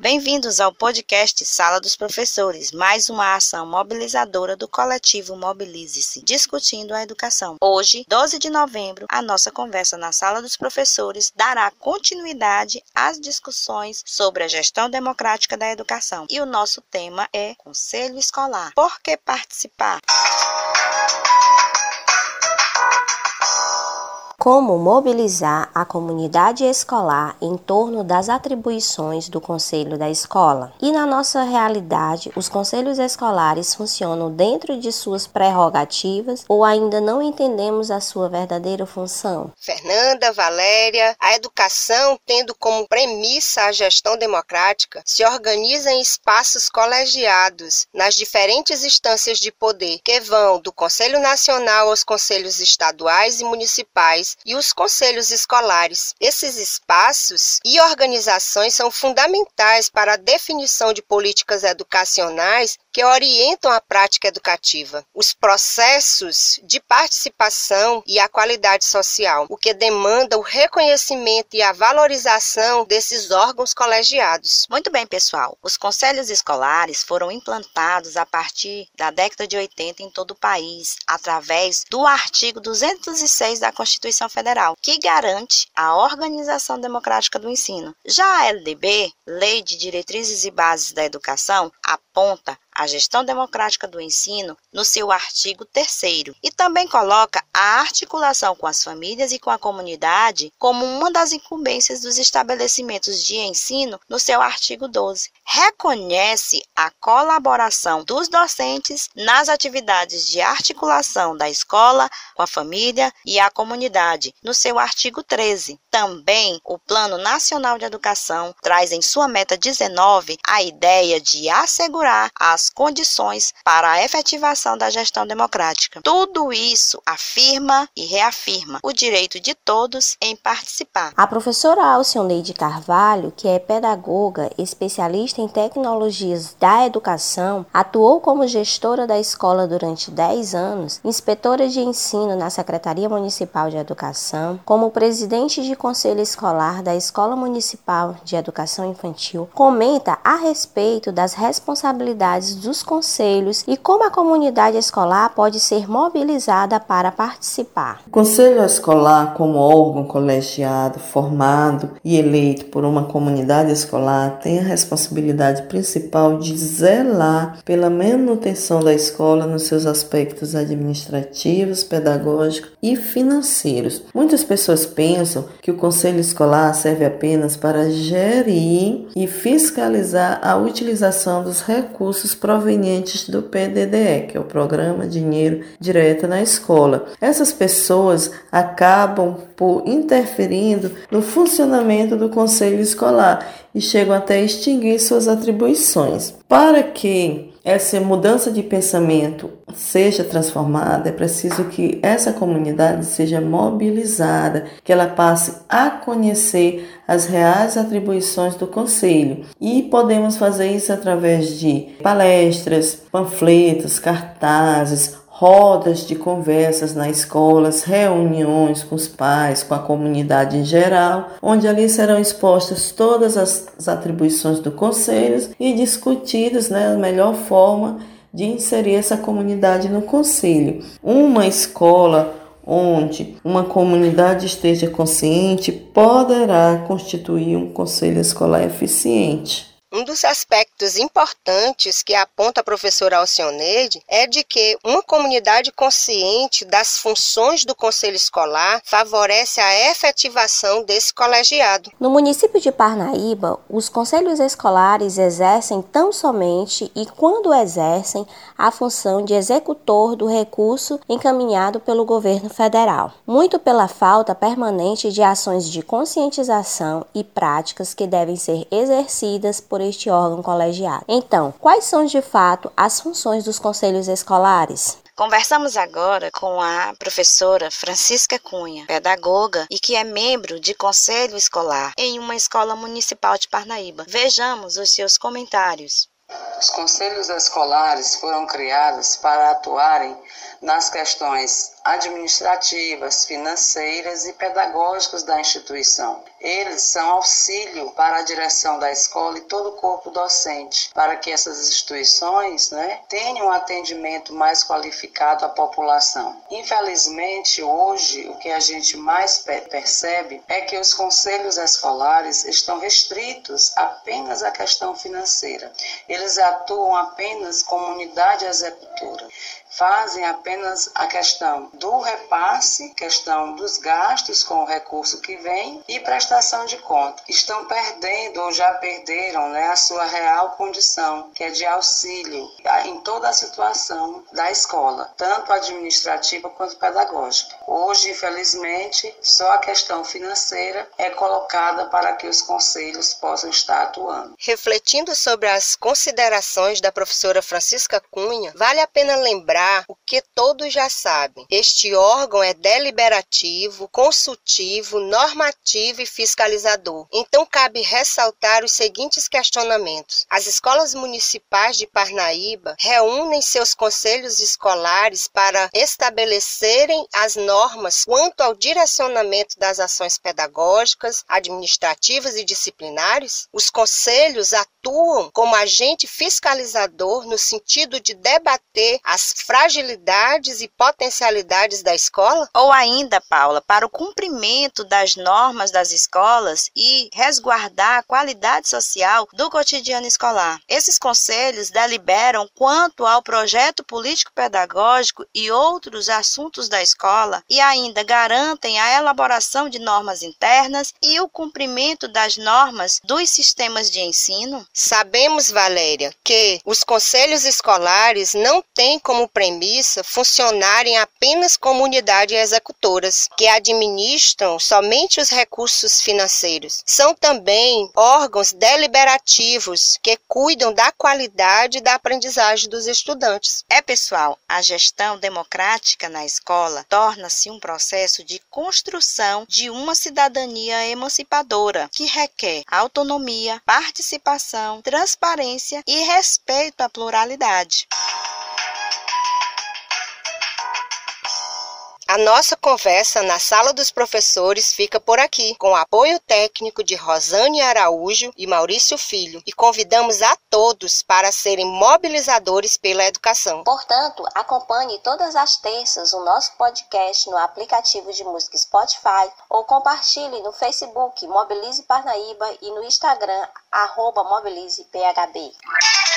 Bem-vindos ao podcast Sala dos Professores, mais uma ação mobilizadora do coletivo Mobilize-se, discutindo a educação. Hoje, 12 de novembro, a nossa conversa na Sala dos Professores dará continuidade às discussões sobre a gestão democrática da educação. E o nosso tema é Conselho Escolar. Por que participar? Como mobilizar a comunidade escolar em torno das atribuições do Conselho da Escola? E na nossa realidade, os conselhos escolares funcionam dentro de suas prerrogativas ou ainda não entendemos a sua verdadeira função? Fernanda, Valéria, a educação, tendo como premissa a gestão democrática, se organiza em espaços colegiados nas diferentes instâncias de poder, que vão do Conselho Nacional aos conselhos estaduais e municipais e os conselhos escolares. Esses espaços e organizações são fundamentais para a definição de políticas educacionais que orientam a prática educativa, os processos de participação e a qualidade social, o que demanda o reconhecimento e a valorização desses órgãos colegiados. Muito bem, pessoal. Os conselhos escolares foram implantados a partir da década de 80 em todo o país, através do artigo 206 da Constituição Federal, que garante a organização democrática do ensino. Já a LDB, Lei de Diretrizes e Bases da Educação, aponta a gestão democrática do ensino no seu artigo 3º e também coloca a articulação com as famílias e com a comunidade como uma das incumbências dos estabelecimentos de ensino no seu artigo 12. Reconhece a colaboração dos docentes nas atividades de articulação da escola com a família e a comunidade no seu artigo 13. Também o Plano Nacional de Educação traz em sua meta 19 a ideia de assegurar as condições para a efetivação da gestão democrática. Tudo isso afirma e reafirma o direito de todos em participar. A professora Alcioneide Carvalho, que é pedagoga, especialista em tecnologias da educação, atuou como gestora da escola durante 10 anos, inspetora de ensino na Secretaria Municipal de Educação, como presidente de conselho escolar da Escola Municipal de Educação Infantil, comenta a respeito das responsabilidades dos conselhos e como a comunidade escolar pode ser mobilizada para participar. O Conselho Escolar, como órgão colegiado, formado e eleito por uma comunidade escolar, tem a responsabilidade principal de zelar pela manutenção da escola nos seus aspectos administrativos, pedagógicos e financeiros. Muitas pessoas pensam que o Conselho Escolar serve apenas para gerir e fiscalizar a utilização dos recursos provenientes do PDDE, que é o Programa Dinheiro Direto na Escola. Essas pessoas acabam por interferindo no funcionamento do Conselho Escolar e chegam até a extinguir suas atribuições. Para que essa mudança de pensamento seja transformada, é preciso que essa comunidade seja mobilizada, que ela passe a conhecer as reais atribuições do Conselho. E podemos fazer isso através de palestras, panfletos, cartazes, rodas de conversas nas escolas, reuniões com os pais, com a comunidade em geral, onde ali serão expostas todas as atribuições do Conselho e discutidas, a melhor forma de inserir essa comunidade no Conselho. Uma escola onde uma comunidade esteja consciente poderá constituir um Conselho Escolar eficiente. Um dos aspectos importantes que aponta a professora Alcioneide é de que uma comunidade consciente das funções do Conselho Escolar favorece a efetivação desse colegiado. No município de Parnaíba, os conselhos escolares exercem tão somente e quando exercem a função de executor do recurso encaminhado pelo governo federal, muito pela falta permanente de ações de conscientização e práticas que devem ser exercidas por este órgão colegiado. Então, quais são de fato as funções dos conselhos escolares? Conversamos agora com a professora Francisca Cunha, pedagoga e que é membro de conselho escolar em uma escola municipal de Parnaíba. Vejamos os seus comentários. Os conselhos escolares foram criados para atuarem nas questões administrativas, financeiras e pedagógicos da instituição. Eles são auxílio para a direção da escola e todo o corpo docente, para que essas instituições, tenham um atendimento mais qualificado à população. Infelizmente, hoje, o que a gente mais percebe é que os conselhos escolares estão restritos apenas à questão financeira. Eles atuam apenas como unidade executora. Fazem apenas a questão do repasse, questão dos gastos com o recurso que vem e prestação de conta. Estão perdendo ou já perderam a sua real condição, que é de auxílio em toda a situação da escola, tanto administrativa quanto pedagógica. Hoje, infelizmente, só a questão financeira é colocada para que os conselhos possam estar atuando. Refletindo sobre as considerações da professora Francisca Cunha, vale a pena lembrar o que todos já sabem. Este órgão é deliberativo, consultivo, normativo e fiscalizador. Então, cabe ressaltar os seguintes questionamentos. As escolas municipais de Parnaíba reúnem seus conselhos escolares para estabelecerem as normas quanto ao direcionamento das ações pedagógicas, administrativas e disciplinares? Os conselhos atuam como agente fiscalizador no sentido de debater as fragilidades e potencialidades da escola? Ou ainda, Paula, para o cumprimento das normas das escolas e resguardar a qualidade social do cotidiano escolar. Esses conselhos deliberam quanto ao projeto político-pedagógico e outros assuntos da escola e ainda garantem a elaboração de normas internas e o cumprimento das normas dos sistemas de ensino? Sabemos, Valéria, que os conselhos escolares não têm como premissa funcionarem apenas como unidades executoras, que administram somente os recursos financeiros. São também órgãos deliberativos que cuidam da qualidade da aprendizagem dos estudantes. Pessoal, a gestão democrática na escola torna-se um processo de construção de uma cidadania emancipadora, que requer autonomia, participação, transparência e respeito à pluralidade. A nossa conversa na Sala dos Professores fica por aqui, com o apoio técnico de Rosane Araújo e Maurício Filho, e convidamos a todos para serem mobilizadores pela educação. Portanto, acompanhe todas as terças o nosso podcast no aplicativo de música Spotify ou compartilhe no Facebook Mobilize Parnaíba e no Instagram @MobilizePHB.